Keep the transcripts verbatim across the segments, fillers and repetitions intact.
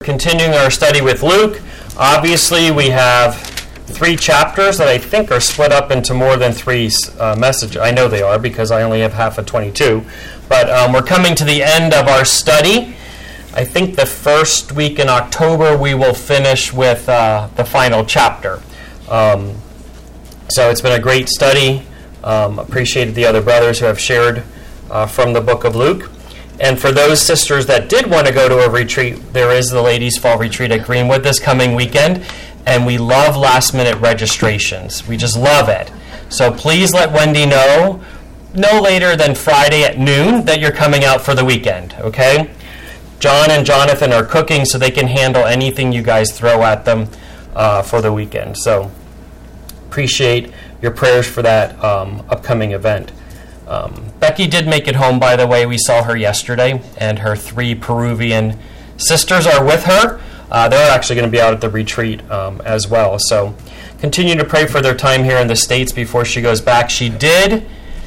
continuing our study with Luke. Obviously, we have three chapters that I think are split up into more than three uh, messages. I know they are because I only have half of twenty-two. But um, we're coming to the end of our study. I think the first week in October we will finish with uh, the final chapter. Um, so it's been a great study. Um, appreciated the other brothers who have shared uh, from the book of Luke. And for those sisters that did want to go to a retreat, there is the Ladies' Fall Retreat at Greenwood this coming weekend. And we love last-minute registrations. We just love it. So please let Wendy know no later than Friday at noon that you're coming out for the weekend, okay? John and Jonathan are cooking so they can handle anything you guys throw at them uh, for the weekend. So appreciate your prayers for that um, upcoming event. Um, Becky did make it home, by the way. We saw her yesterday, and her three Peruvian sisters are with her. Uh, they're actually going to be out at the retreat um, as well. So continue to pray for their time here in the States before she goes back. She did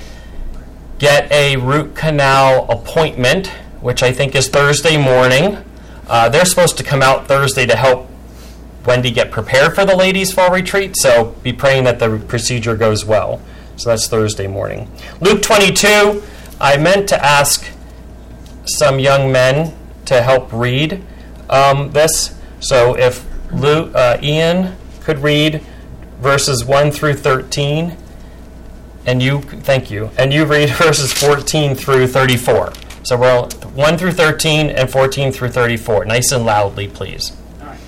get a root canal appointment, which I think is Thursday morning. Uh, they're supposed to come out Thursday to help Wendy get prepared for the Ladies' Fall Retreat, so be praying that the procedure goes well. So that's Thursday morning. Luke twenty-two, I meant to ask some young men to help read um, this. So if Luke, uh, Ian could read verses one through thirteen, and you, thank you, and you read verses fourteen through thirty-four. So we're one through thirteen and fourteen through thirty-four. Nice and loudly, please. All right.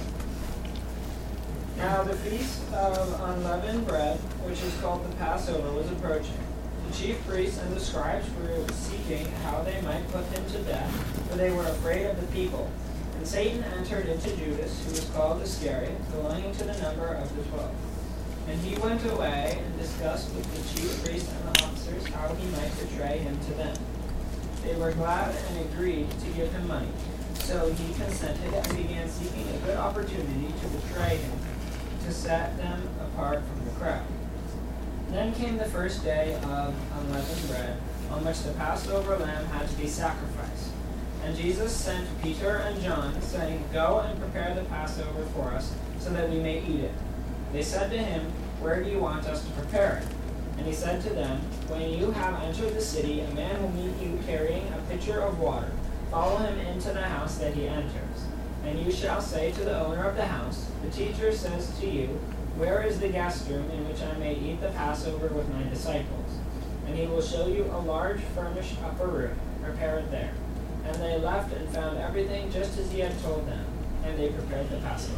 Now the feast of unleavened bread, which is called the Passover, was approaching. The chief priests and the scribes were seeking how they might put him to death, for they were afraid of the people. And Satan entered into Judas, who was called Iscariot, belonging to the number of the twelve. And he went away and discussed with the chief priests and the officers how he might betray him to them. They were glad and agreed to give him money. So he consented and began seeking a good opportunity to betray him, to set them apart from the crowd. Then came the first day of unleavened bread, on which the Passover lamb had to be sacrificed. And Jesus sent Peter and John, saying, "Go and prepare the Passover for us, so that we may eat it." They said to him, "Where do you want us to prepare it?" And he said to them, "When you have entered the city, a man will meet you carrying a pitcher of water. Follow him into the house that he enters. And you shall say to the owner of the house, 'The teacher says to you, where is the guest room in which I may eat the Passover with my disciples?' And he will show you a large furnished upper room. Prepare it there." And they left and found everything just as he had told them, and they prepared the Passover.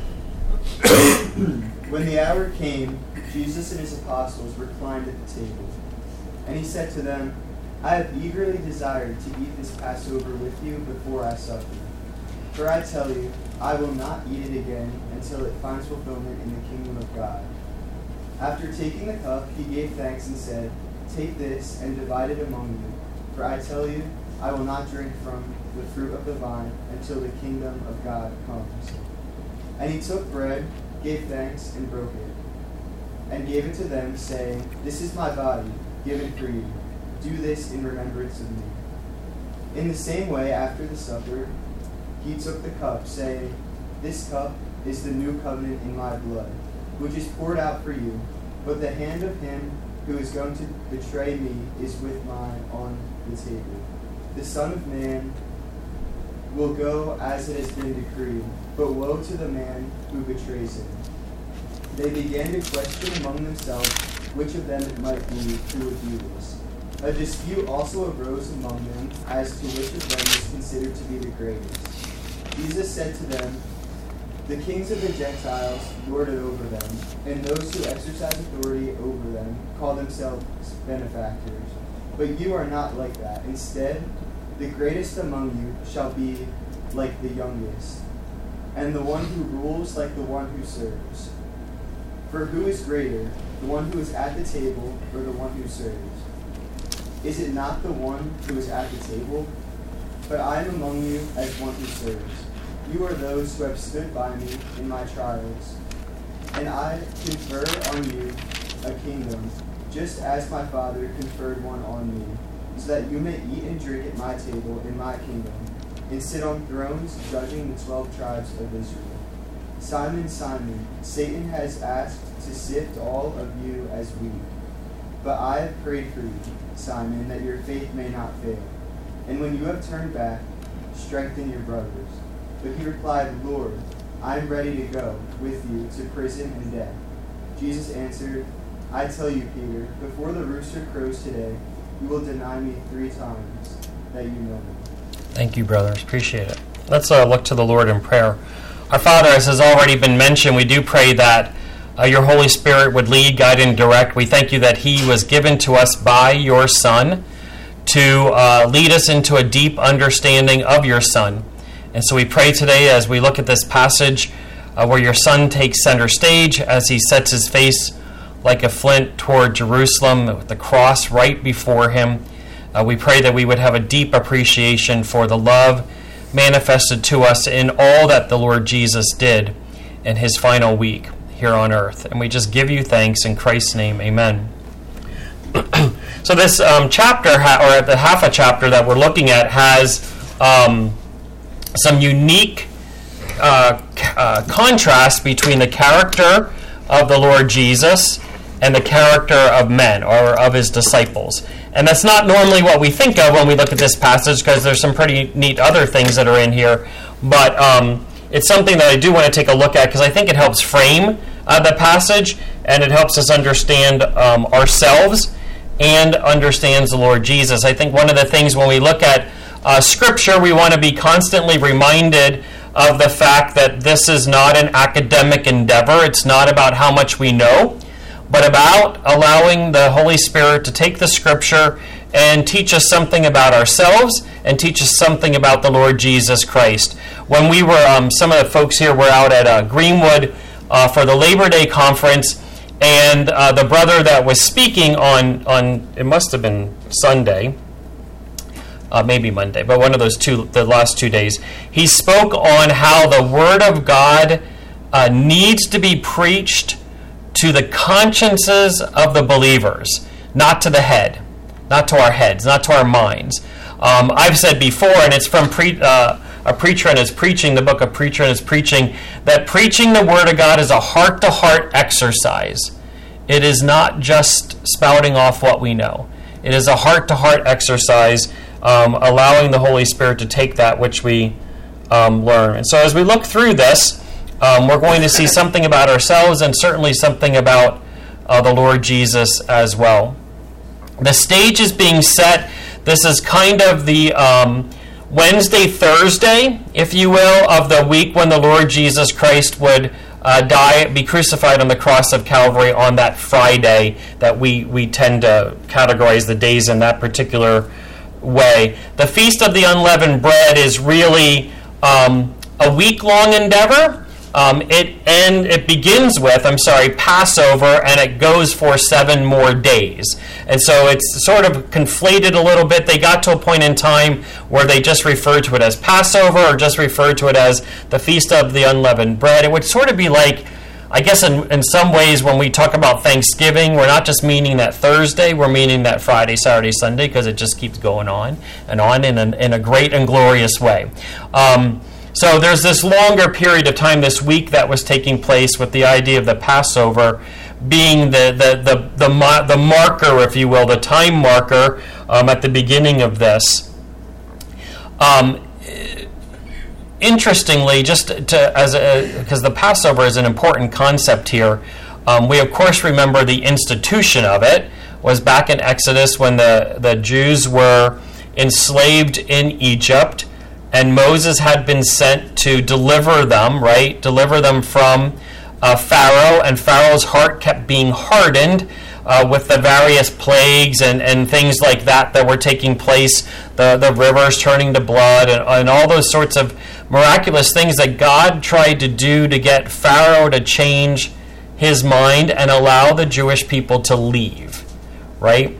When the hour came, Jesus and his apostles reclined at the table. And he said to them, "I have eagerly desired to eat this Passover with you before I suffer. For I tell you, I will not eat it again until it finds fulfillment in the kingdom of God." After taking the cup, he gave thanks and said, "Take this and divide it among you. For I tell you, I will not drink from the fruit of the vine until the kingdom of God comes." And he took bread, gave thanks, and broke it, and gave it to them, saying, "This is my body, given for you. Do this in remembrance of me." In the same way, after the supper, he took the cup, saying, "This cup is the new covenant in my blood, which is poured out for you. But the hand of him who is going to betray me is with mine on the table. The Son of Man will go as it has been decreed, but woe to the man who betrays him." They began to question among themselves which of them it might be who would do this. A dispute also arose among them as to which of them was considered to be the greatest. Jesus said to them, "The kings of the Gentiles lord it over them, and those who exercise authority over them call themselves benefactors. But you are not like that. Instead, the greatest among you shall be like the youngest, and the one who rules like the one who serves. For who is greater, the one who is at the table or the one who serves? Is it not the one who is at the table? But I am among you as one who serves. You are those who have stood by me in my trials, and I confer on you a kingdom, just as my Father conferred one on me, so that you may eat and drink at my table in my kingdom. and sit on thrones judging the twelve tribes of Israel. Simon, Simon, Satan has asked to sift all of you as wheat. But I have prayed for you, Simon, that your faith may not fail. And when you have turned back, strengthen your brothers. But he replied, Lord, I am ready to go with you to prison and death. Jesus answered, I tell you, Peter, before the rooster crows today, you will deny me three times that you know me. Thank you, brothers. Appreciate it. Let's uh, look to the Lord in prayer. Our Father, as has already been mentioned, we do pray that uh, your Holy Spirit would lead, guide, and direct. We thank you that he was given to us by your Son to uh, lead us into a deep understanding of your Son. And so we pray today as we look at this passage uh, where your Son takes center stage as he sets his face like a flint toward Jerusalem with the cross right before him. Uh, we pray that we would have a deep appreciation for the love manifested to us in all that the Lord Jesus did in his final week here on earth. And we just give you thanks in Christ's name. Amen. So this um, chapter, or the half a chapter that we're looking at, has um, some unique uh, uh, contrast between the character of the Lord Jesus and the character of men, or of his disciples. And that's not normally what we think of when we look at this passage, because there's some pretty neat other things that are in here. But um, it's something that I do want to take a look at, because I think it helps frame uh, the passage, and it helps us understand um, ourselves and understands the Lord Jesus. I think one of the things when we look at uh, Scripture, we want to be constantly reminded of the fact that this is not an academic endeavor. It's not about how much we know, but about allowing the Holy Spirit to take the Scripture and teach us something about ourselves and teach us something about the Lord Jesus Christ. When we were, um, some of the folks here were out at uh, Greenwood uh, for the Labor Day conference, and uh, the brother that was speaking on, on it must have been Sunday, uh, maybe Monday, but one of those two, the last two days, he spoke on how the Word of God uh, needs to be preached to the consciences of the believers, not to the head, not to our heads, not to our minds. Um, I've said before, and it's from pre, uh, A Preacher and His Preaching, the book of Preacher and His Preaching, that preaching the Word of God is a heart-to-heart exercise. It is not just spouting off what we know. It is a heart-to-heart exercise, um, allowing the Holy Spirit to take that which we um, learn. And so as we look through this, Um, we're going to see something about ourselves and certainly something about uh, the Lord Jesus as well. The stage is being set. This is kind of the um, Wednesday, Thursday, if you will, of the week when the Lord Jesus Christ would uh, die, be crucified on the cross of Calvary on that Friday that we, we tend to categorize the days in that particular way. The Feast of the Unleavened Bread is really um, a week-long endeavor. Um, it and it begins with, I'm sorry, Passover, and it goes for seven more days. And so it's sort of conflated a little bit. They got to a point in time where they just referred to it as Passover or just referred to it as the Feast of the Unleavened Bread. It would sort of be like, I guess in, in some ways when we talk about Thanksgiving, we're not just meaning that Thursday, we're meaning that Friday, Saturday, Sunday, because it just keeps going on and on in a, in a great and glorious way. Um So there's this longer period of time this week that was taking place with the idea of the Passover being the the the the, the marker, if you will, the time marker um, at the beginning of this. Um, interestingly, just to as because the Passover is an important concept here, um, we of course remember the institution of it was back in Exodus when the the Jews were enslaved in Egypt. And Moses had been sent to deliver them, right? Deliver them from uh, Pharaoh. And Pharaoh's heart kept being hardened uh, with the various plagues and, and things like that that were taking place. The, the rivers turning to blood and, and all those sorts of miraculous things that God tried to do to get Pharaoh to change his mind and allow the Jewish people to leave, right?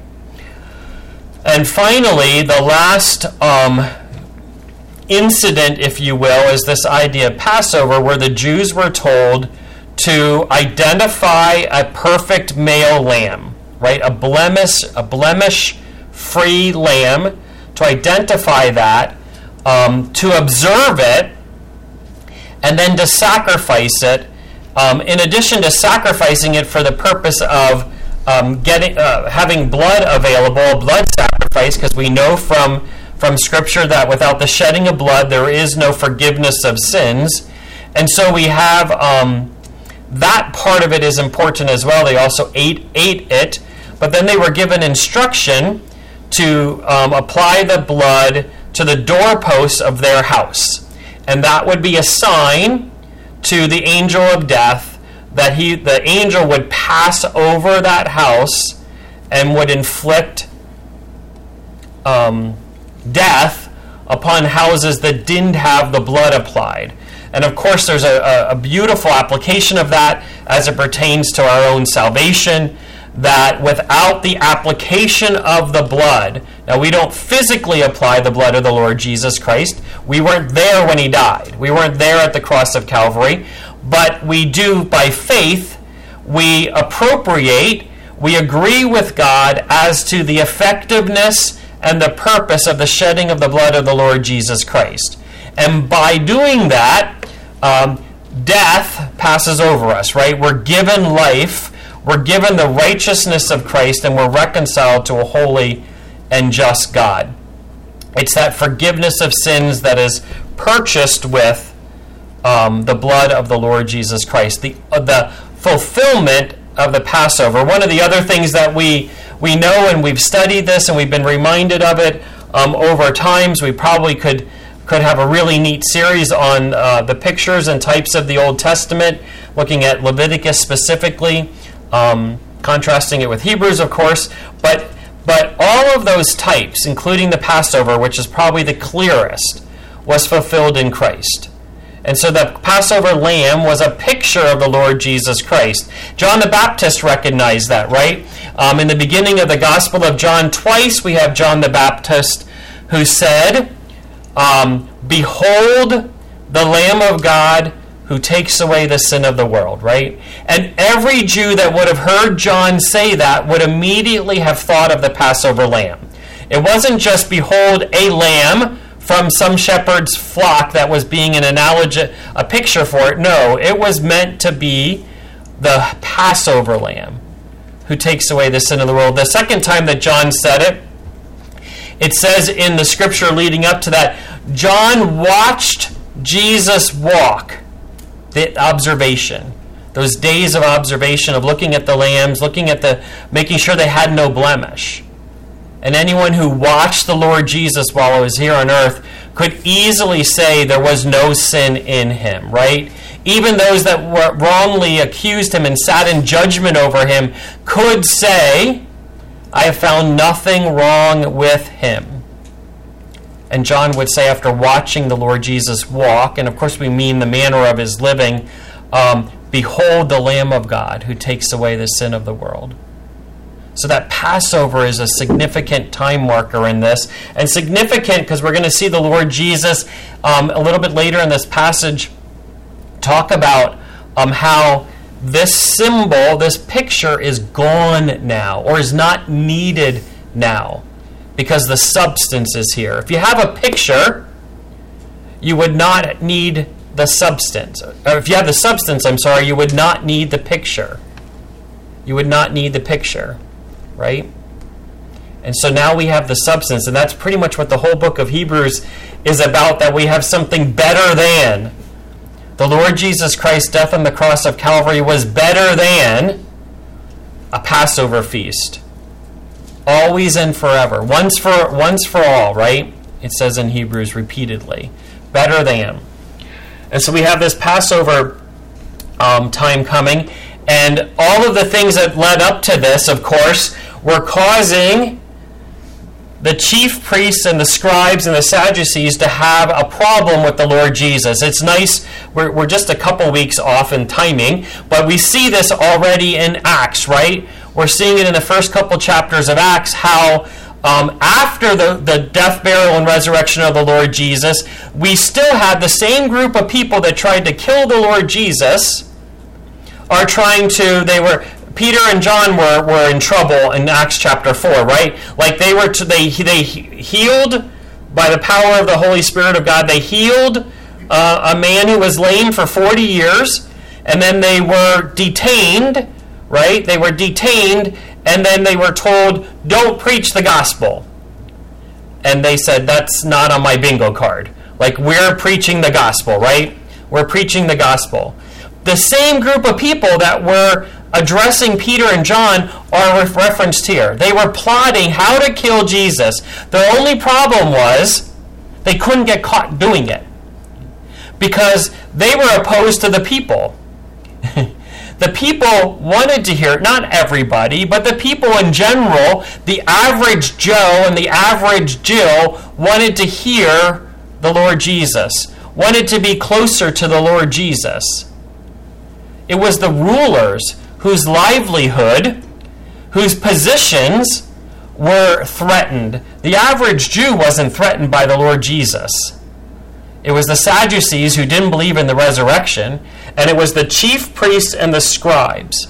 And finally, the last Um, incident, if you will, is this idea of Passover, where the Jews were told to identify a perfect male lamb, right? A blemish, a blemish-free lamb, to identify that um, to observe it, and then to sacrifice it, um, in addition to sacrificing it for the purpose of um, getting uh, having blood available, blood sacrifice, because we know from, from Scripture that without the shedding of blood, there is no forgiveness of sins. And so we have um, that part of it is important as well. They also ate, ate it, but then they were given instruction to um, apply the blood to the doorposts of their house. And that would be a sign to the angel of death that he, the angel would pass over that house and would inflict um, death upon houses that didn't have the blood applied. And of course, there's a, a beautiful application of that as it pertains to our own salvation, that without the application of the blood, now we don't physically apply the blood of the Lord Jesus Christ. We weren't there when he died. We weren't there at the cross of Calvary. But we do, by faith, we appropriate, we agree with God as to the effectiveness and the purpose of the shedding of the blood of the Lord Jesus Christ. And by doing that, um, death passes over us, right? We're given life. We're given the righteousness of Christ, and we're reconciled to a holy and just God. It's that forgiveness of sins that is purchased with um, the blood of the Lord Jesus Christ. The, uh, the fulfillment of the Passover. One of the other things that we, we know, and we've studied this, and we've been reminded of it um, over times, we probably could, could have a really neat series on uh, the pictures and types of the Old Testament, looking at Leviticus specifically. Um, contrasting it with Hebrews, of course, but but all of those types, including the Passover, which is probably the clearest, was fulfilled in Christ. And so the Passover lamb was a picture of the Lord Jesus Christ. John the Baptist recognized that, right? Um, in the beginning of the Gospel of John, twice we have John the Baptist who said, um, "Behold the Lamb of God who takes away the sin of the world," right? And every Jew that would have heard John say that would immediately have thought of the Passover lamb. It wasn't just, behold, a lamb from some shepherd's flock that was being an analogy, a picture for it. No, it was meant to be the Passover lamb who takes away the sin of the world. The second time that John said it, it says in the scripture leading up to that, John watched Jesus walk. The observation, those days of observation of looking at the lambs, looking at the, making sure they had no blemish. And anyone who watched the Lord Jesus while he was here on earth could easily say there was no sin in him, right? Even those that were wrongly accused him and sat in judgment over him could say, "I have found nothing wrong with him." And John would say, after watching the Lord Jesus walk, and of course we mean the manner of his living, um, "Behold the Lamb of God who takes away the sin of the world." So that Passover is a significant time marker in this. And significant because we're going to see the Lord Jesus um, a little bit later in this passage talk about um, how this symbol, this picture is gone now, or is not needed now, because the substance is here. If you have a picture, you would not need the substance. Or if you have the substance, I'm sorry, you would not need the picture. You would not need the picture, right? And so now we have the substance, and that's pretty much what the whole book of Hebrews is about, that we have something better than. The Lord Jesus Christ's death on the cross of Calvary was better than a Passover feast. Always and forever. Once for once for all, right? It says in Hebrews repeatedly. Better than. And so we have this Passover um, time coming. And all of the things that led up to this, of course, were causing the chief priests and the scribes and the Sadducees to have a problem with the Lord Jesus. It's nice, we're, we're just a couple weeks off in timing, but we see this already in Acts, right? We're seeing it in the first couple chapters of Acts, how um, after the, the death, burial, and resurrection of the Lord Jesus, we still had the same group of people that tried to kill the Lord Jesus, are trying to, they were, Peter and John were, were in trouble in Acts chapter four, right? Like they were, to, they they healed by the power of the Holy Spirit of God, they healed uh, a man who was lame for forty years, and then they were detained, right? They were detained, and then they were told, don't preach the gospel. And they said, that's not on my bingo card. Like, we're preaching the gospel, right? We're preaching the gospel. The same group of people that were addressing Peter and John are referenced here. They were plotting how to kill Jesus. The only problem was they couldn't get caught doing it because they were opposed to the people. The people wanted to hear it, not everybody, but the people in general, the average Joe and the average Jill wanted to hear the Lord Jesus, wanted to be closer to the Lord Jesus. It was the rulers whose livelihood, whose positions were threatened. The average Jew wasn't threatened by the Lord Jesus. It was the Sadducees who didn't believe in the resurrection, and it was the chief priests and the scribes.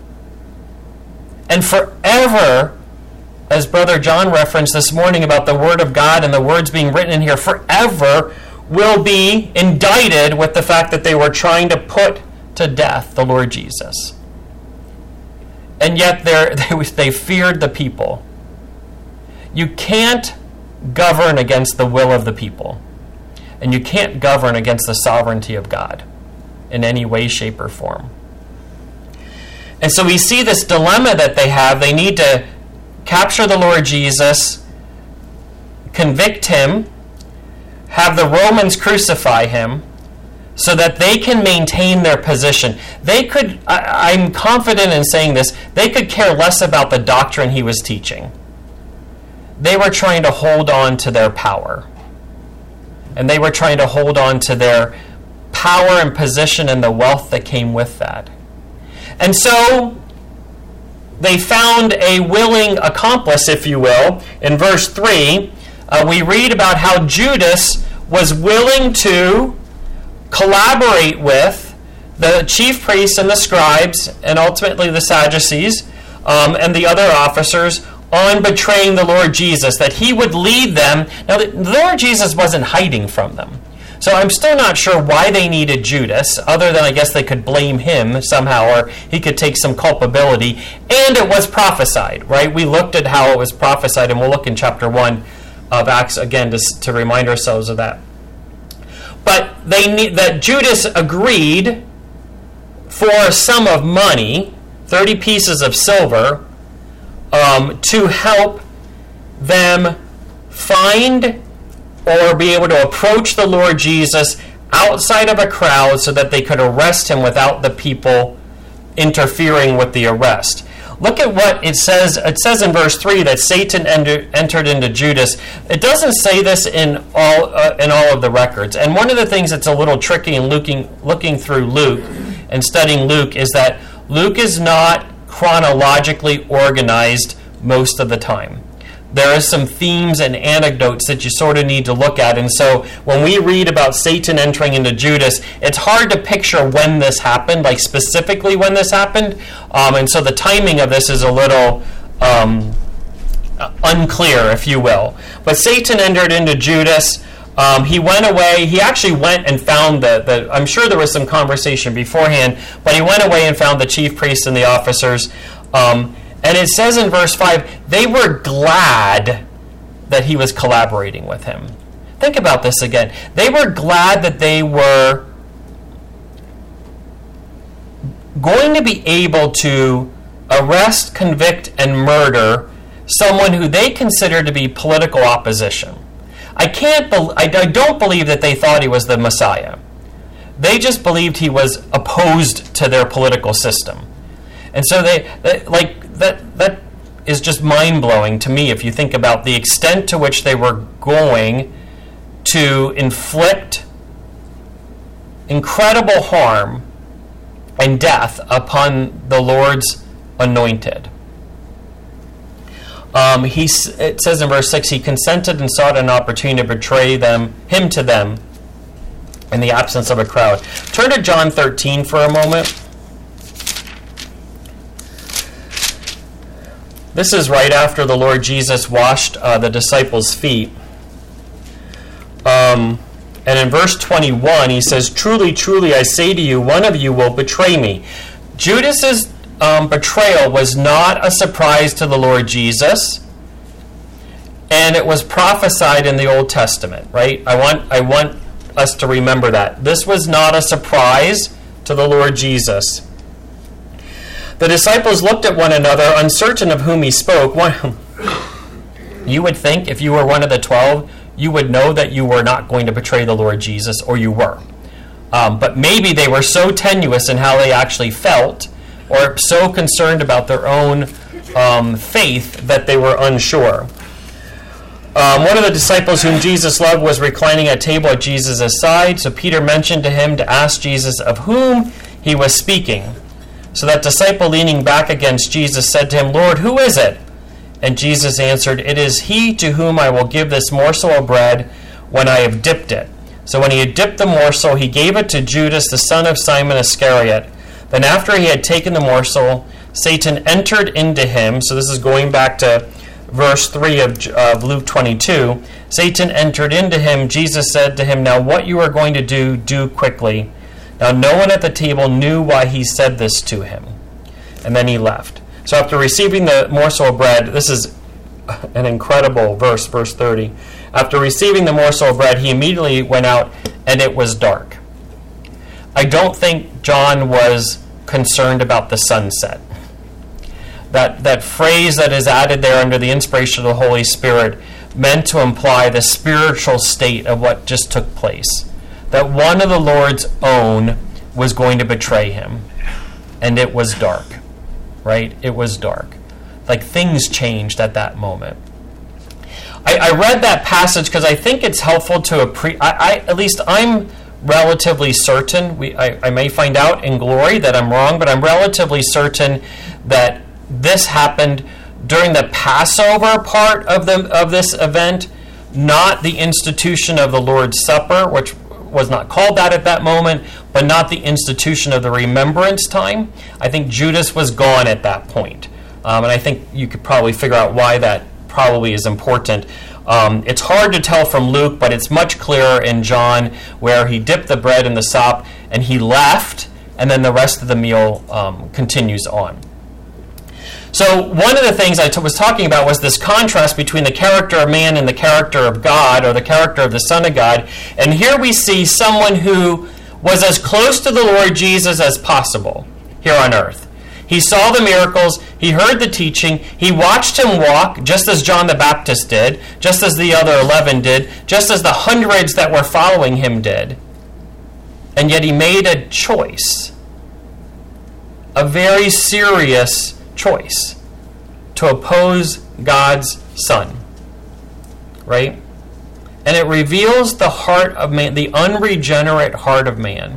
And forever, as Brother John referenced this morning about the Word of God and the words being written in here, forever will be indicted with the fact that they were trying to put to death the Lord Jesus. And yet they, they feared the people. You can't govern against the will of the people. And you can't govern against the sovereignty of God in any way, shape, or form. And so we see this dilemma that they have. They need to capture the Lord Jesus, convict him, have the Romans crucify him, so that they can maintain their position. They could, I, I'm confident in saying this, they could care less about the doctrine he was teaching. They were trying to hold on to their power. And they were trying to hold on to their power and position and the wealth that came with that. And so they found a willing accomplice, if you will. In verse three, uh, we read about how Judas was willing to collaborate with the chief priests and the scribes, and ultimately the Sadducees, um, and the other officers, on betraying the Lord Jesus, that he would lead them. Now, the Lord Jesus wasn't hiding from them. So I'm still not sure why they needed Judas, other than I guess they could blame him somehow, or he could take some culpability. And it was prophesied, right? We looked at how it was prophesied, and we'll look in chapter one of Acts again to, to remind ourselves of that. But they need, that Judas agreed for a sum of money, thirty pieces of silver, um, to help them find or be able to approach the Lord Jesus outside of a crowd so that they could arrest him without the people interfering with the arrest. Look at what it says. It says in verse three that Satan enter, entered into Judas. It doesn't say this in all uh, in all of the records. And one of the things that's a little tricky in looking, looking through Luke and studying Luke is that Luke is not chronologically organized most of the time. There are some themes and anecdotes that you sort of need to look at. And so when we read about Satan entering into Judas, it's hard to picture when this happened, like specifically when this happened. Um, and so the timing of this is a little um, unclear, if you will. But Satan entered into Judas. Um, he went away. He actually went and found the, the, I'm sure there was some conversation beforehand, but he went away and found the chief priests and the officers. Um, And it says in verse five, they were glad that he was collaborating with him. Think about this again. They were glad that they were going to be able to arrest, convict, and murder someone who they considered to be political opposition. I can't. Be- I don't believe that they thought he was the Messiah. They just believed he was opposed to their political system. And so they, they like that that is just mind-blowing to me if you think about the extent to which they were going to inflict incredible harm and death upon the Lord's anointed. Um, he it says in verse six, he consented and sought an opportunity to betray them, him to them in the absence of a crowd. Turn to John thirteen for a moment. This is right after the Lord Jesus washed uh, the disciples' feet. Um, and in verse twenty-one, he says, "Truly, truly, I say to you, one of you will betray me." Judas's um, betrayal was not a surprise to the Lord Jesus, and it was prophesied in the Old Testament, right? I want, I want us to remember that. This was not a surprise to the Lord Jesus. The disciples looked at one another, uncertain of whom he spoke. One, you would think if you were one of the twelve, you would know that you were not going to betray the Lord Jesus, or you were. Um, but maybe they were so tenuous in how they actually felt, or so concerned about their own um, faith that they were unsure. Um, one of the disciples whom Jesus loved was reclining at table at Jesus' side, so Peter mentioned to him to ask Jesus of whom he was speaking. So that disciple, leaning back against Jesus, said to him, "Lord, who is it?" And Jesus answered, "It is he to whom I will give this morsel of bread when I have dipped it." So when he had dipped the morsel, he gave it to Judas, the son of Simon Iscariot. Then after he had taken the morsel, Satan entered into him. So this is going back to verse three of, of Luke twenty-two. Satan entered into him. Jesus said to him, "Now what you are going to do, do quickly." Now no one at the table knew why he said this to him. And then he left. So after receiving the morsel of bread, this is an incredible verse, verse thirty. After receiving the morsel of bread, he immediately went out, and it was dark. I don't think John was concerned about the sunset. That, that phrase that is added there under the inspiration of the Holy Spirit meant to imply the spiritual state of what just took place. That one of the Lord's own was going to betray him, and it was dark. Right? It was dark. Like things changed at that moment. I, I read that passage because I think it's helpful to appre- I, I at least I'm relatively certain. We I, I may find out in glory that I'm wrong, but I'm relatively certain that this happened during the Passover part of the of this event, not the institution of the Lord's Supper, which was not called that at that moment, but not the institution of the remembrance time. I think Judas was gone at that point. Um, and I think you could probably figure out why that probably is important. Um, it's hard to tell from Luke, but it's much clearer in John, where he dipped the bread in the sop and he left, and then the rest of the meal um, continues on. So one of the things I t- was talking about was this contrast between the character of man and the character of God, or the character of the Son of God. And here we see someone who was as close to the Lord Jesus as possible here on earth. He saw the miracles, he heard the teaching, he watched him walk, just as John the Baptist did, just as the other eleven did, just as the hundreds that were following him did. And yet he made a choice, a very serious choice, to oppose God's Son, right? And it reveals the heart of man, the unregenerate heart of man.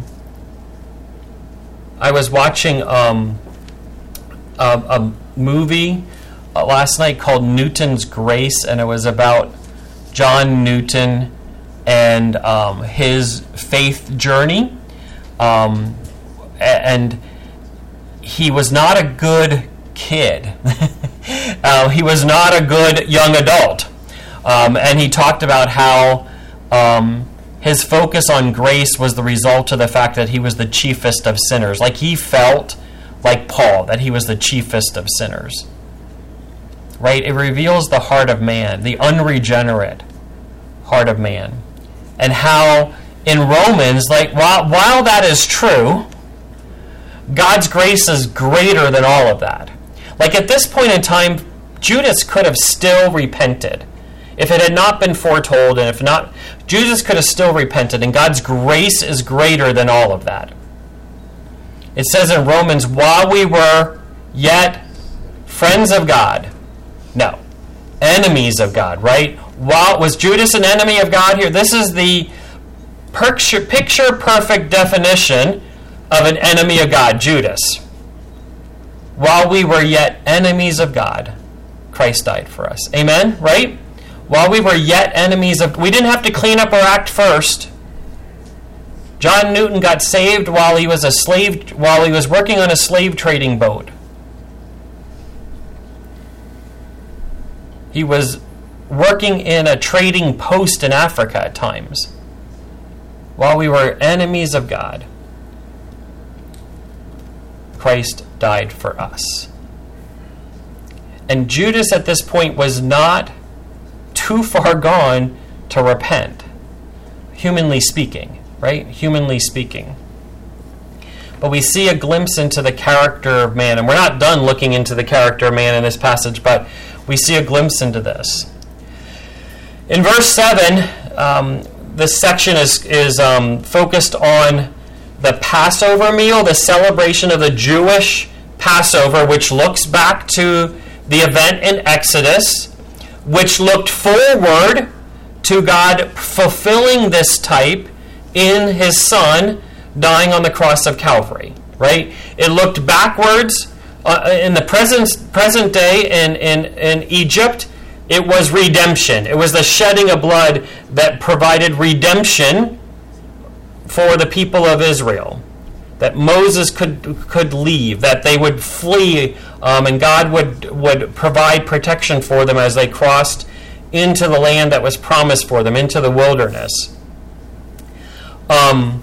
I was watching um, a, a movie uh, last night called Newton's Grace, and it was about John Newton and um, his faith journey. Um, and he was not a good kid. uh, he was not a good young adult. Um, and he talked about how um, his focus on grace was the result of the fact that he was the chiefest of sinners. Like he felt, like Paul, that he was the chiefest of sinners. Right? It reveals the heart of man, the unregenerate heart of man. And how in Romans, like while, while that is true, God's grace is greater than all of that. Like at this point in time, Judas could have still repented. If it had not been foretold, and if not, Judas could have still repented, and God's grace is greater than all of that. It says in Romans, while we were yet friends of God, no, enemies of God, right? While was Judas an enemy of God here? This is the picture, picture perfect definition of an enemy of God, Judas. While we were yet enemies of God, Christ died for us. Amen? Right? While we were yet enemies of... We didn't have to clean up our act first. John Newton got saved while he was a slave, while he was working on a slave trading boat. He was working in a trading post in Africa at times. while we were enemies of God, Christ died for us. And Judas at this point was not too far gone to repent, humanly speaking, right? Humanly speaking. But we see a glimpse into the character of man, and we're not done looking into the character of man in this passage, but we see a glimpse into this. In verse seven, um, this section is, is um, focused on the Passover meal, the celebration of the Jewish Passover, which looks back to the event in Exodus, which looked forward to God fulfilling this type in his Son dying on the cross of Calvary, right? It looked backwards uh, in the present present day in, in, in Egypt. It was redemption. It was the shedding of blood that provided redemption for the people of Israel, that Moses could could leave, that they would flee, um, and God would, would provide protection for them as they crossed into the land that was promised for them, into the wilderness. Um,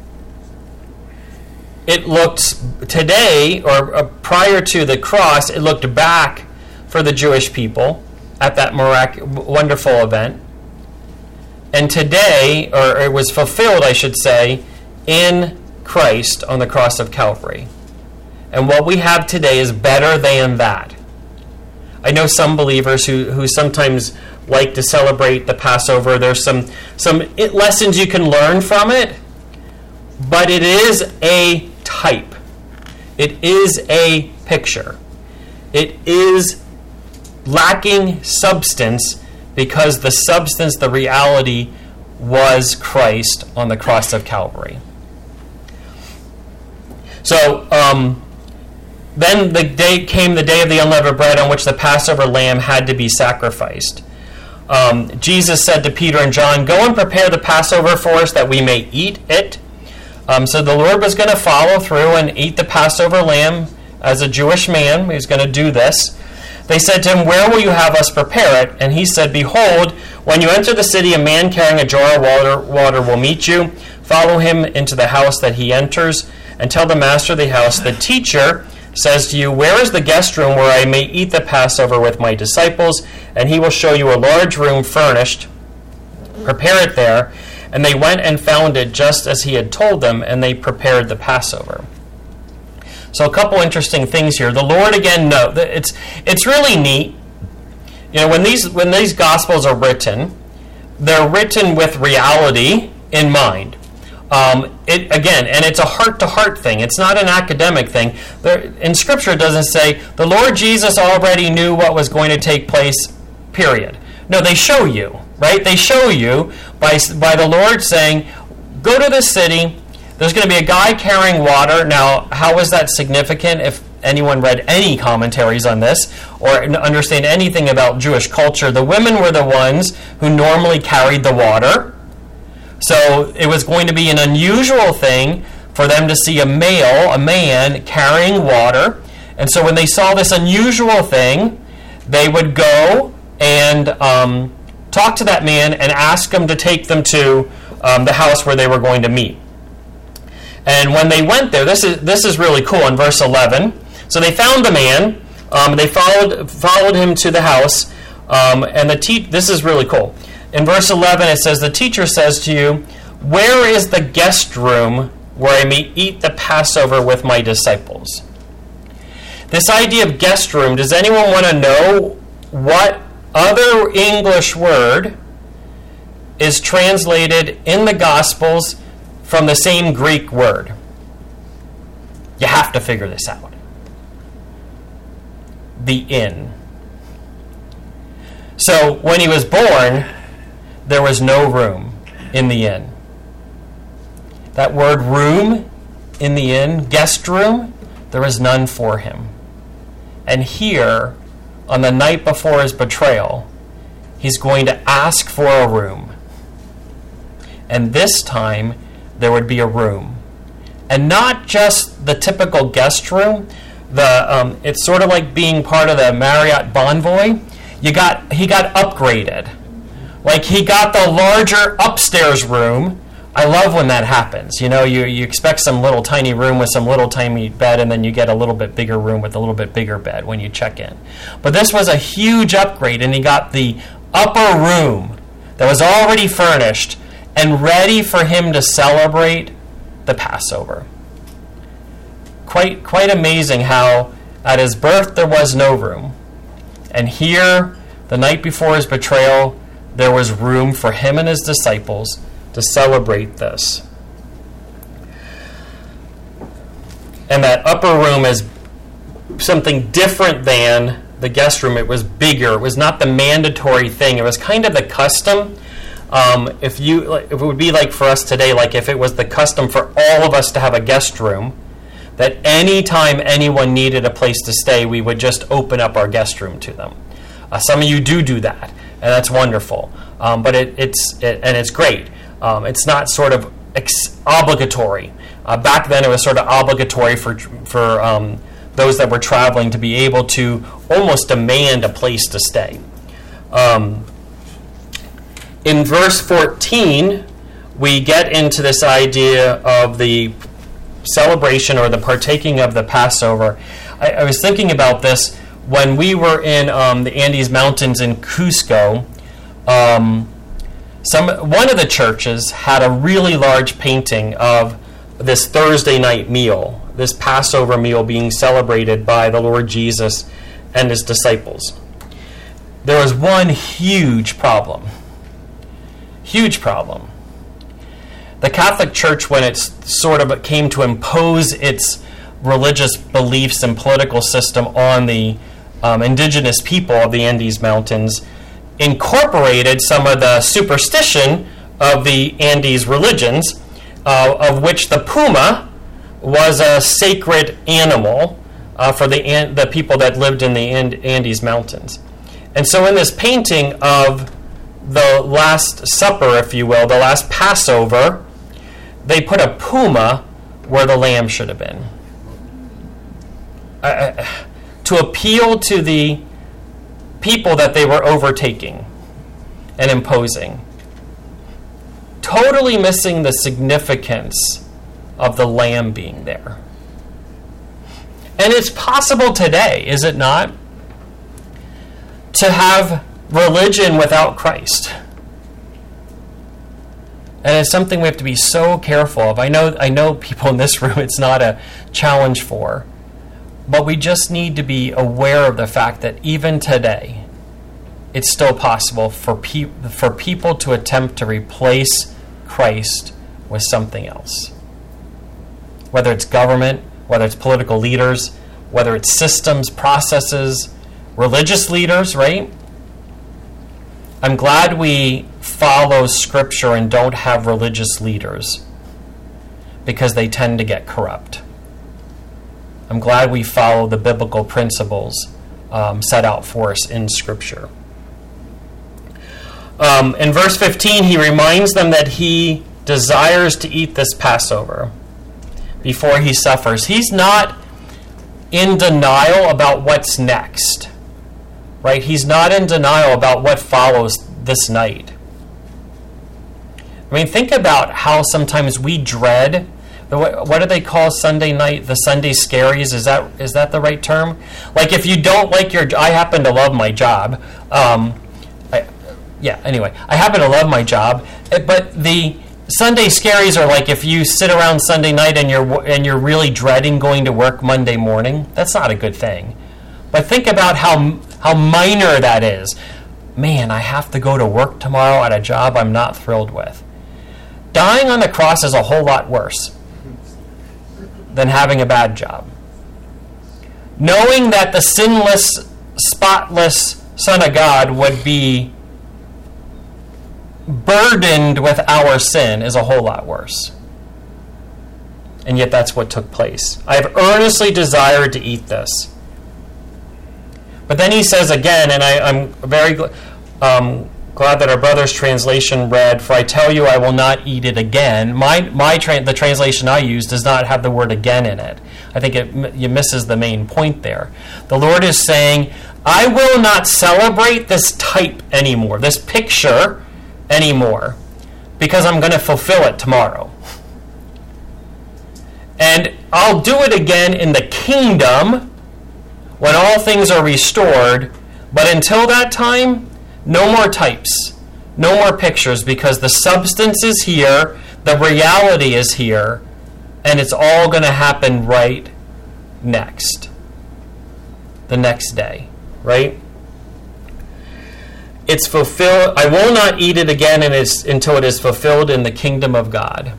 it looked today, or uh, prior to the cross, it looked back for the Jewish people at that mirac- wonderful event. And today, or it was fulfilled, I should say, in Christ on the cross of Calvary. And what we have today is better than that. I know some believers who, who sometimes like to celebrate the Passover. There's some, some lessons you can learn from it, but it is a type. It is a picture. It is lacking substance, because the substance, the reality, was Christ on the cross of Calvary. So, um, then the day came the day of the unleavened bread, on which the Passover lamb had to be sacrificed. Um, Jesus said to Peter and John, "Go and prepare the Passover for us, that we may eat it." Um, so the Lord was going to follow through and eat the Passover lamb as a Jewish man. He was going to do this. They said to him, "Where will you have us prepare it?" And he said, "Behold, when you enter the city, a man carrying a jar of water, water will meet you. Follow him into the house that he enters, and tell the master of the house, the teacher says to you, where is the guest room where I may eat the Passover with my disciples? And he will show you a large room furnished. Prepare it there." And they went and found it just as he had told them, and they prepared the Passover. So a couple interesting things here. The Lord, again, no, it's it's really neat. You know, when these when these Gospels are written, they're written with reality in mind. Um, it again, and it's a heart-to-heart thing. It's not an academic thing. There, in Scripture, it doesn't say the Lord Jesus already knew what was going to take place, period. No, they show you, right? They show you by by the Lord saying, "Go to this city. There's going to be a guy carrying water." Now, how is that significant? If anyone read any commentaries on this or understand anything about Jewish culture, the women were the ones who normally carried the water. So it was going to be an unusual thing for them to see a male, a man, carrying water. And so when they saw this unusual thing, they would go and um, talk to that man and ask him to take them to um, the house where they were going to meet. And when they went there, this is this is really cool in verse eleven. So they found the man. Um, they followed followed him to the house, um, and the te- this is really cool. In verse eleven, it says, "The teacher says to you, where is the guest room where I may eat the Passover with my disciples?" This idea of guest room, does anyone want to know what other English word is translated in the Gospels from the same Greek word? You have to figure this out. The inn. So when he was born, there was no room in the inn. That word room in the inn, guest room, there was none for him. And here, on the night before his betrayal, he's going to ask for a room. And this time, there would be a room. And not just the typical guest room. The um, it's sort of like being part of the Marriott Bonvoy. You got he got upgraded. Like he got the larger upstairs room I love when that happens. You know, you, you expect some little tiny room with some little tiny bed, and then you get a little bit bigger room with a little bit bigger bed when you check in. But this was a huge upgrade, and he got the upper room that was already furnished and ready for him to celebrate the Passover. Quite, quite amazing how at his birth there was no room. And here, the night before his betrayal, there was room for him and his disciples to celebrate this. And that upper room is something different than the guest room. It was bigger. It was not the mandatory thing. It was kind of the custom. Um, if you, if it would be like for us today, like if it was the custom for all of us to have a guest room, that anytime anyone needed a place to stay, we would just open up our guest room to them. Uh, some of you do do that, and that's wonderful. Um, but it, it's it, and it's great. Um, it's not sort of ex- obligatory. Uh, back then, it was sort of obligatory for for um, those that were traveling to be able to almost demand a place to stay. Um, in verse fourteen, we get into this idea of the celebration or the partaking of the Passover. I, I was thinking about this when we were in um, the Andes Mountains in Cusco. Um, some one of the churches had a really large painting of this Thursday night meal, this Passover meal being celebrated by the Lord Jesus and his disciples. There was one huge problem. Huge problem. The Catholic Church, when it sort of came to impose its religious beliefs and political system on the um, indigenous people of the Andes Mountains, incorporated some of the superstition of the Andes religions, uh, of which the puma was a sacred animal uh, for the An- the people that lived in the And- Andes Mountains. And so in this painting of the Last Supper, if you will, the last Passover, they put a puma where the lamb should have been. Uh, to appeal to the people that they were overtaking and imposing. Totally missing the significance of the lamb being there. And it's possible today, is it not, to have religion without Christ. And it's something we have to be so careful of. I know I know people in this room it's not a challenge for, but we just need to be aware of the fact that even today, it's still possible for, pe- for people to attempt to replace Christ with something else. Whether it's government, whether it's political leaders, whether it's systems, processes, religious leaders, right? I'm glad we follow Scripture and don't have religious leaders because they tend to get corrupt. I'm glad we follow the biblical principles um, set out for us in Scripture. Um, in verse fifteen, he reminds them that he desires to eat this Passover before he suffers. He's not in denial about what's next, right? He's not in denial about what follows this night. I mean, think about how sometimes we dread the, what, what do they call Sunday night? The Sunday scaries? Is that is that the right term? Like if you don't like your, I happen to love my job. Um, I, yeah. Anyway, I happen to love my job, but the Sunday scaries are like if you sit around Sunday night and you're and you're really dreading going to work Monday morning. That's not a good thing. But think about how how minor that is. Man, I have to go to work tomorrow at a job I'm not thrilled with. Dying on the cross is a whole lot worse than having a bad job. Knowing that the sinless, spotless Son of God would be burdened with our sin is a whole lot worse. And yet that's what took place. I have earnestly desired to eat this. But then he says again, and I, I'm very gl- um, glad that our brother's translation read, "For I tell you, I will not eat it again." My my tra- the translation I use does not have the word "again" in it. I think it, it misses the main point there. The Lord is saying, I will not celebrate this type anymore, this picture anymore, because I'm going to fulfill it tomorrow. And I'll do it again in the kingdom when all things are restored. But until that time, no more types, no more pictures, because the substance is here, the reality is here, and it's all going to happen right next. The next day, right? It's fulfilled. I will not eat it again and it's, until it is fulfilled in the kingdom of God.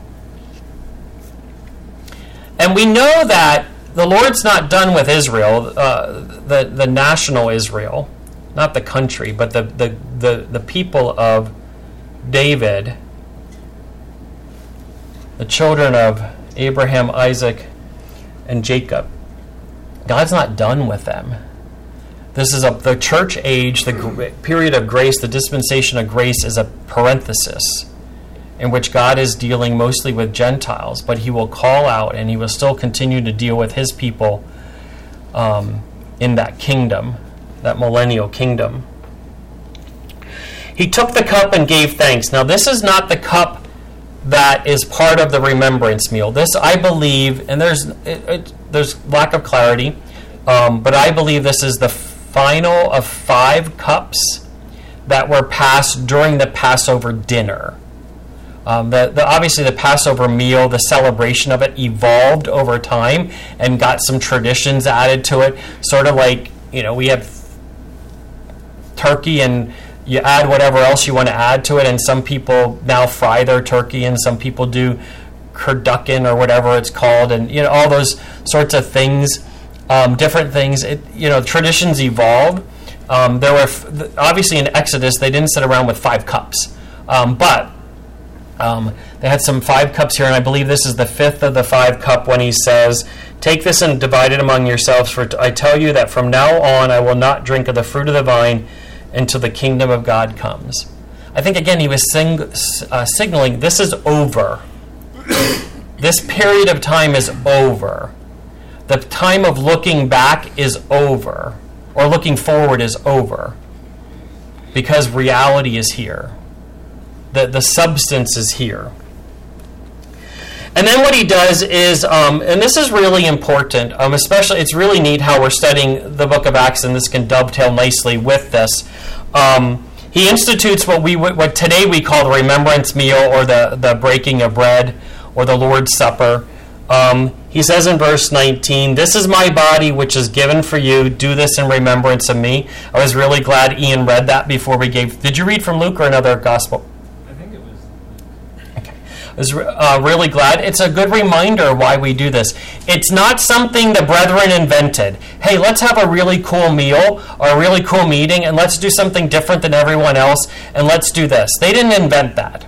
And we know that the Lord's not done with Israel, uh, the, the national Israel, not the country, but the, the, the, the people of David, the children of Abraham, Isaac, and Jacob. God's not done with them. This is a the church age, the gr- period of grace, the dispensation of grace is a parenthesis in which God is dealing mostly with Gentiles, but he will call out and he will still continue to deal with his people um, in that kingdom, that millennial kingdom. He took the cup and gave thanks. Now, this is not the cup that is part of the remembrance meal. This, I believe, and there's it, it, there's lack of clarity, um, but I believe this is the final of five cups that were passed during the Passover dinner. Um, the, the, obviously, the Passover meal, the celebration of it, evolved over time and got some traditions added to it. Sort of like, you know, we have turkey and you add whatever else you want to add to it, and some people now fry their turkey, and some people do kurdukin or whatever it's called, and you know all those sorts of things, um, different things. It, you know, traditions evolve. Um, there were f- obviously in Exodus they didn't sit around with five cups, um, but um, they had some five cups here, and I believe this is the fifth of the five cup when he says, "Take this and divide it among yourselves, for t- I tell you that from now on I will not drink of the fruit of the vine until the kingdom of God comes." I think, again, he was sing, uh, signaling this is over. This period of time is over. The time of looking back is over, or looking forward is over, because reality is here. The, the substance is here. And then what he does is, um, and this is really important, um, especially, it's really neat how we're studying the book of Acts, and this can dovetail nicely with this. Um, he institutes what we what today we call the remembrance meal, or the, the breaking of bread, or the Lord's Supper. Um, he says in verse nineteen, "This is my body which is given for you. Do this in remembrance of me." I was really glad Ian read that before we gave. Did you read from Luke or another gospel? I was uh, really glad. It's a good reminder why we do this. It's not something the brethren invented. Hey, let's have a really cool meal or a really cool meeting, and let's do something different than everyone else, and let's do this. They didn't invent that.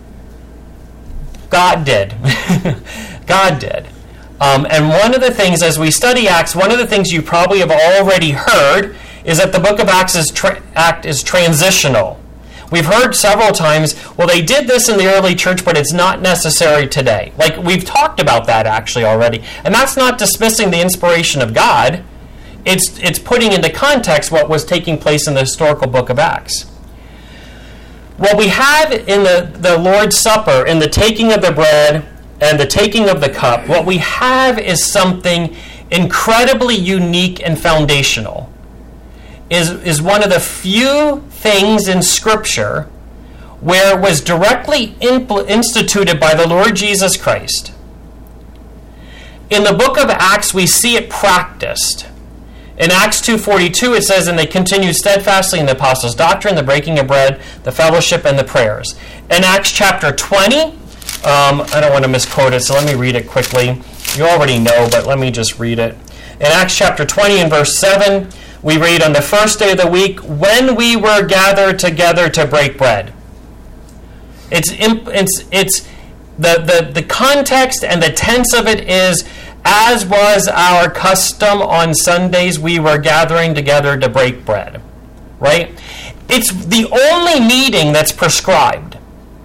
God did. God did. Um, and one of the things, as we study Acts, one of the things you probably have already heard is that the book of Acts is, tra- Act is transitional. We've heard several times, well, they did this in the early church, but it's not necessary today. Like, we've talked about that actually already. And that's not dismissing the inspiration of God. It's it's putting into context what was taking place in the historical book of Acts. What we have in the, the Lord's Supper, in the taking of the bread and the taking of the cup, what we have is something incredibly unique and foundational. Is, is one of the few things in Scripture where it was directly impl- instituted by the Lord Jesus Christ. In the book of Acts, we see it practiced. In Acts two forty-two, it says, "And they continued steadfastly in the apostles' doctrine, the breaking of bread, the fellowship, and the prayers." In Acts chapter twenty, um, I don't want to misquote it, so let me read it quickly. You already know, but let me just read it. In Acts chapter twenty and verse seven, we read, "On the first day of the week, when we were gathered together to break bread." It's it's it's the, the, the context and the tense of it is, as was our custom on Sundays, we were gathering together to break bread. Right? It's the only meeting that's prescribed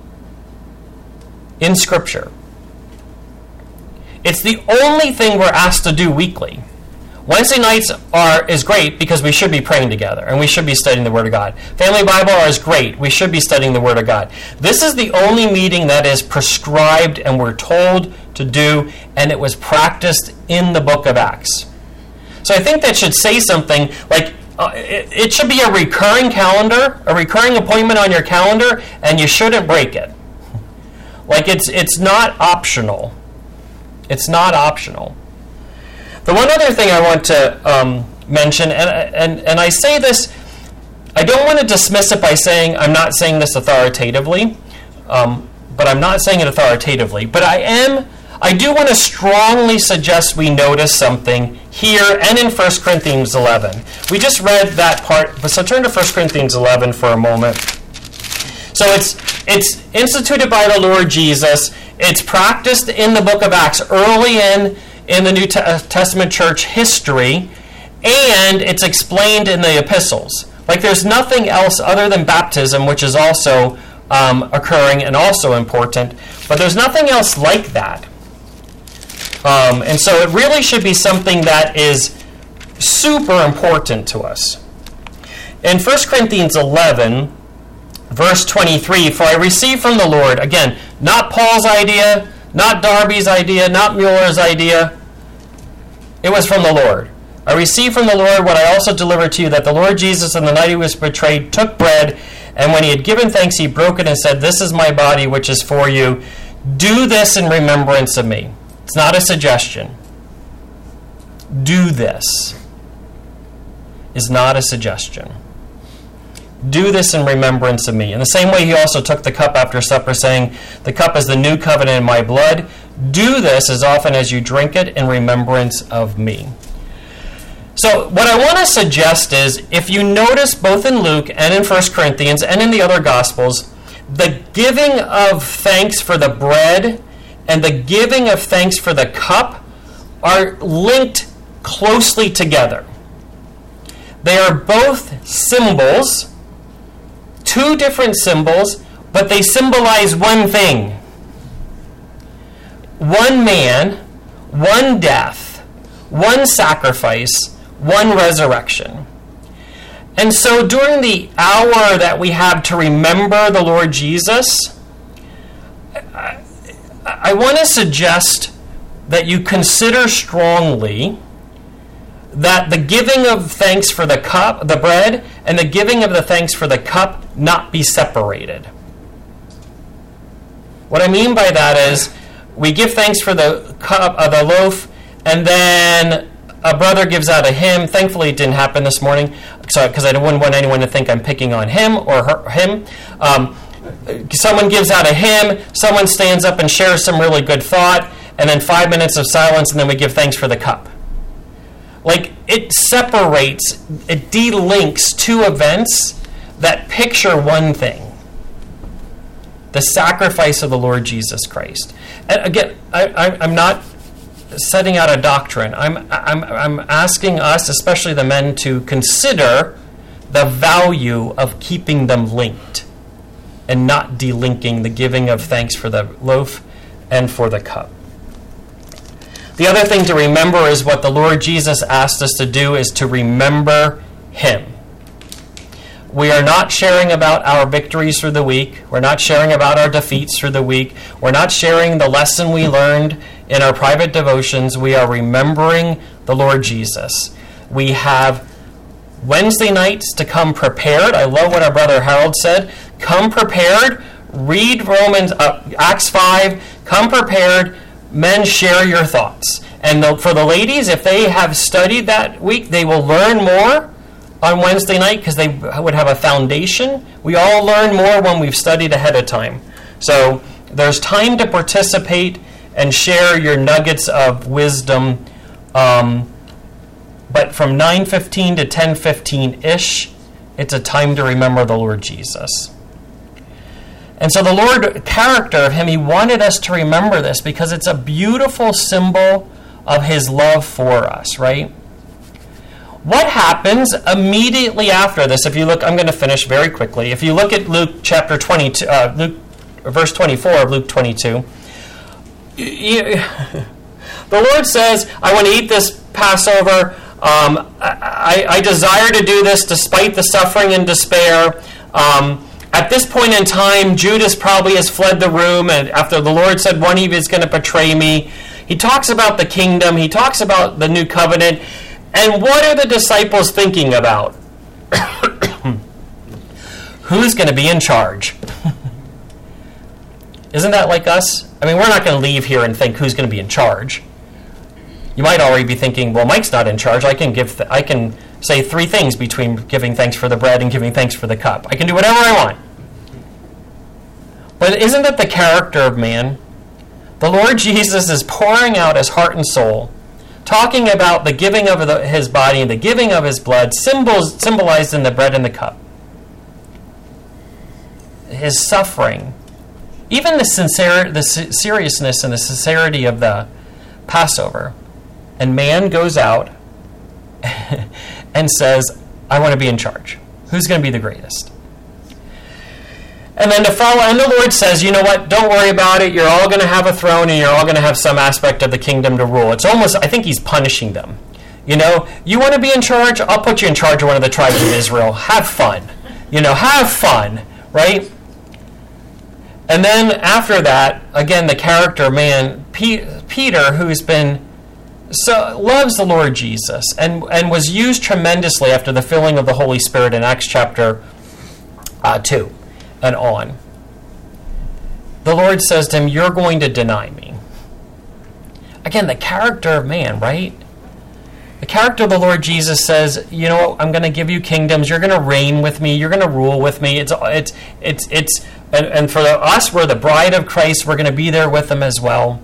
in Scripture. It's the only thing we're asked to do weekly. Wednesday nights are is great because we should be praying together and we should be studying the Word of God. Family Bible hour is great. We should be studying the Word of God. This is the only meeting that is prescribed and we're told to do, and it was practiced in the book of Acts. So I think that should say something like uh, it, it should be a recurring calendar, a recurring appointment on your calendar, and you shouldn't break it. Like it's it's not optional. It's not optional. The one other thing I want to um, mention, and, and, and I say this, I don't want to dismiss it by saying I'm not saying this authoritatively, um, but I'm not saying it authoritatively. But I am, I do want to strongly suggest we notice something here and in First Corinthians eleven. We just read that part, so turn to First Corinthians eleven for a moment. So it's it's instituted by the Lord Jesus. It's practiced in the book of Acts early in in the New Testament church history, and it's explained in the epistles. Like there's nothing else other than baptism, which is also um, occurring and also important, but there's nothing else like that. Um, and so it really should be something that is super important to us. In First Corinthians eleven, verse twenty-three, for I received from the Lord, again, not Paul's idea, not Darby's idea, not Mueller's idea. It was from the Lord. I received from the Lord what I also delivered to you, that the Lord Jesus, on the night he was betrayed, took bread, and when he had given thanks, he broke it and said, this is my body, which is for you. Do this in remembrance of me. It's not a suggestion. Do this is not a suggestion. Do this in remembrance of me. In the same way, he also took the cup after supper, saying, the cup is the new covenant in my blood. Do this as often as you drink it in remembrance of me. So what I want to suggest is, if you notice both in Luke and in First Corinthians and in the other Gospels, the giving of thanks for the bread and the giving of thanks for the cup are linked closely together. They are both symbols, two different symbols, but they symbolize one thing. One man, one death, one sacrifice, one resurrection. And so during the hour that we have to remember the Lord Jesus, I, I want to suggest that you consider strongly that the giving of thanks for the cup, the bread, and the giving of the thanks for the cup not be separated. What I mean by that is, we give thanks for the cup, uh, the loaf, and then a brother gives out a hymn. Thankfully, it didn't happen this morning, so because I wouldn't want anyone to think I'm picking on him or her, him. Um, someone gives out a hymn, someone stands up and shares some really good thought, and then five minutes of silence, and then we give thanks for the cup. Like, it separates, it delinks two events that picture one thing: the sacrifice of the Lord Jesus Christ. And again, I, I, I'm not setting out a doctrine. I'm, I'm, I'm asking us, especially the men, to consider the value of keeping them linked and not delinking the giving of thanks for the loaf and for the cup. The other thing to remember is what the Lord Jesus asked us to do is to remember Him. We are not sharing about our victories through the week. We're not sharing about our defeats through the week. We're not sharing the lesson we learned in our private devotions. We are remembering the Lord Jesus. We have Wednesday nights to come prepared. I love what our brother Harold said. Come prepared. Read Romans, uh, Acts five. Come prepared. Men, share your thoughts. And the, for the ladies, if they have studied that week, they will learn more on Wednesday night because they would have a foundation. We all learn more when we've studied ahead of time. So there's time to participate and share your nuggets of wisdom. Um, but from nine fifteen to ten fifteen-ish, it's a time to remember the Lord Jesus. And so the Lord, character of Him, He wanted us to remember this because it's a beautiful symbol of His love for us, right? What happens immediately after this? If you look, I'm going to finish very quickly. If you look at Luke chapter twenty-two, uh, Luke, verse twenty-four of Luke twenty-two, you, the Lord says, I want to eat this Passover Um, I, I desire to do this despite the suffering and despair. Um, at this point in time, Judas probably has fled the room, and after the Lord said one of you is going to betray me. He talks about the kingdom. He talks about the new covenant. And what are the disciples thinking about? Who's going to be in charge? Isn't that like us? I mean, we're not going to leave here and think who's going to be in charge. You might already be thinking, well, Mike's not in charge. I can give, th- I can say three things between giving thanks for the bread and giving thanks for the cup. I can do whatever I want. But isn't that the character of man? The Lord Jesus is pouring out his heart and soul, talking about the giving of the, his body and the giving of his blood, symbols symbolized in the bread and the cup. His suffering. Even the sincere, the seriousness and the sincerity of the Passover. And man goes out and says, I want to be in charge. Who's going to be the greatest? And then to follow, and the Lord says, you know what, don't worry about it. You're all going to have a throne and you're all going to have some aspect of the kingdom to rule. It's almost, I think he's punishing them. You know, you want to be in charge? I'll put you in charge of one of the tribes of Israel. Have fun. You know, have fun, right? And then after that, again, the character, man, P- Peter, who's been, so loves the Lord Jesus and, and was used tremendously after the filling of the Holy Spirit in Acts chapter uh, two and on. The Lord says to him, you're going to deny me. Again, the character of man, right? The character of the Lord Jesus says, you know what, I'm going to give you kingdoms. You're going to reign with me. You're going to rule with me. It's, it's, it's, it's, and, and for us, we're the bride of Christ. We're going to be there with him as well.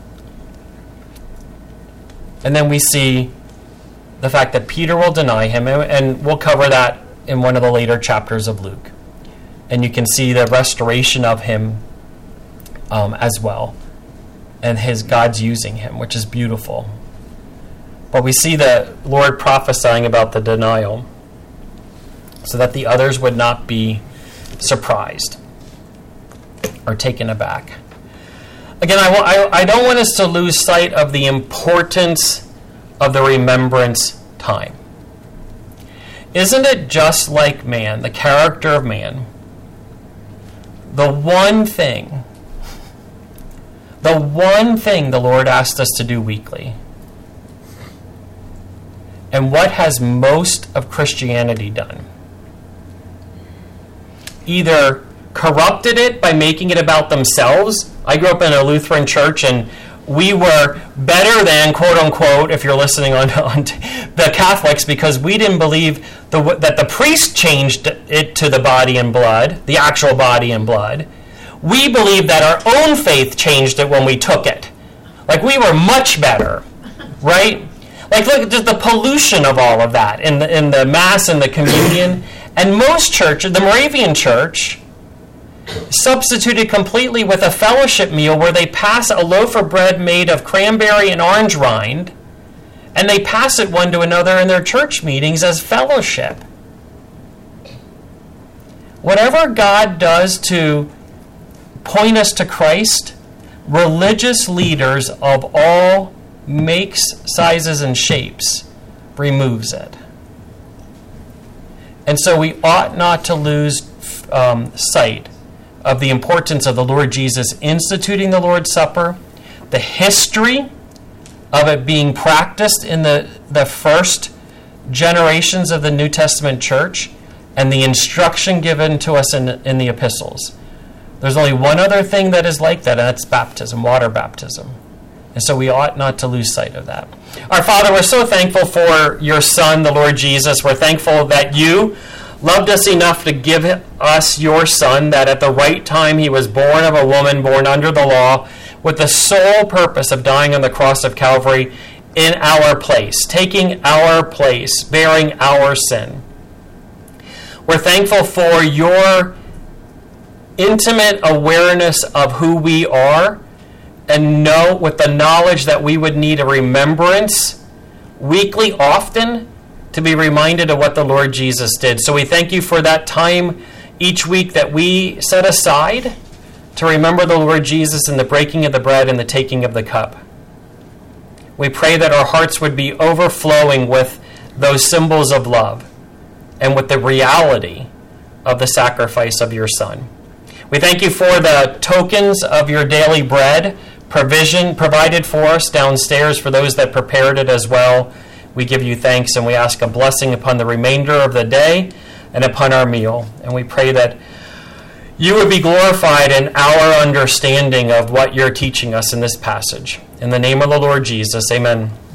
And then we see the fact that Peter will deny him, and, and we'll cover that in one of the later chapters of Luke. And you can see the restoration of him um, as well, and his God's using him, which is beautiful. But we see the Lord prophesying about the denial so that the others would not be surprised or taken aback. Again, I, I, I don't want us to lose sight of the importance of the remembrance time. Isn't it just like man, the character of man, the one thing, the one thing the Lord asked us to do weekly? And what has most of Christianity done? Either corrupted it by making it about themselves. I grew up in a Lutheran church, and we were better than, quote unquote, if you're listening on, on the Catholics, because we didn't believe the, that the priest changed it to the body and blood, the actual body and blood. We believed that our own faith changed it when we took it. Like, we were much better, right? Like, look at just the pollution of all of that in the, in the Mass and the communion. And most churches, the Moravian Church, substituted completely with a fellowship meal where they pass a loaf of bread made of cranberry and orange rind, and they pass it one to another in their church meetings as fellowship. Whatever God does to point us to Christ, religious leaders of all makes, sizes, and shapes removes it. And so we ought not to lose um, sight of the importance of the Lord Jesus instituting the Lord's Supper, the history of it being practiced in the, the first generations of the New Testament church, and the instruction given to us in, in the epistles. There's only one other thing that is like that, and that's baptism, water baptism. And so we ought not to lose sight of that. Our Father, we're so thankful for your Son, the Lord Jesus. We're thankful that you loved us enough to give us your Son, that at the right time he was born of a woman, born under the law, with the sole purpose of dying on the cross of Calvary in our place, taking our place, bearing our sin. We're thankful for your intimate awareness of who we are, and know with the knowledge that we would need a remembrance weekly, often, to be reminded of what the Lord Jesus did. So we thank you for that time each week that we set aside to remember the Lord Jesus in the breaking of the bread and the taking of the cup. We pray that our hearts would be overflowing with those symbols of love and with the reality of the sacrifice of your Son. We thank you for the tokens of your daily bread, provision provided for us downstairs for those that prepared it as well. We give you thanks and we ask a blessing upon the remainder of the day and upon our meal. And we pray that you would be glorified in our understanding of what you're teaching us in this passage. In the name of the Lord Jesus, amen.